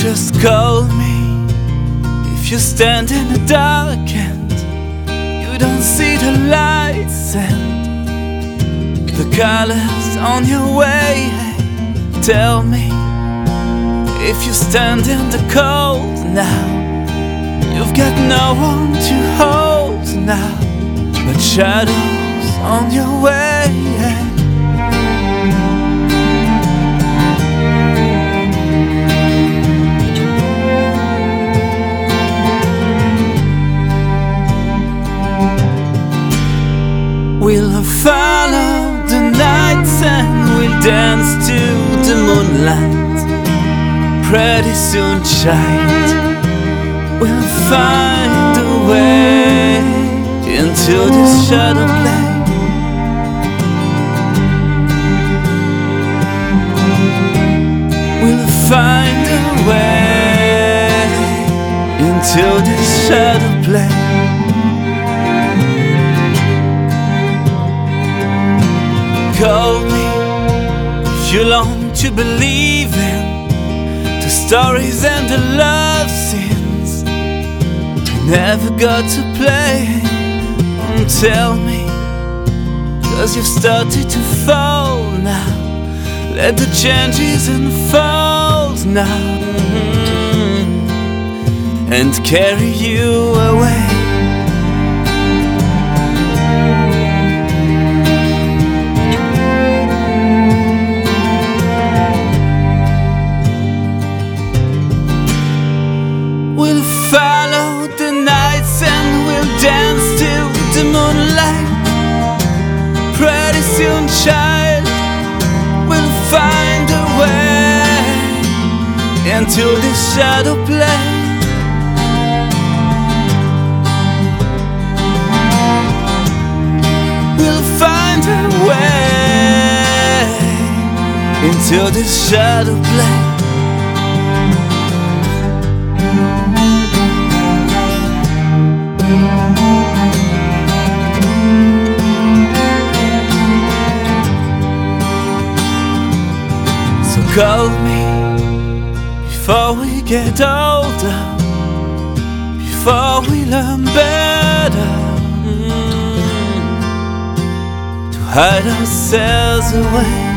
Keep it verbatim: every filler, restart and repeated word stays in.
Just call me if you stand in the dark and you don't see the lights and the colors on your way. Tell me if you stand in the cold now. You've got no one to hold now, but shadows on your way. We'll follow the nights and we'll dance to the moonlight. Pretty soon, child, we'll find a way into this shadow play. We'll find a way into this shadow play. Call me if you long to believe in the stories and the love scenes you never got to play. And tell me, cause you've started to fall now. Let the changes unfold now, mm-hmm, and carry you away. We'll follow the nights and we'll dance till the moonlight. Pretty soon, child, we'll find a way into this shadow play. We'll find a way into this shadow play. So call me before we get older, before we learn better, mm, to hide ourselves away.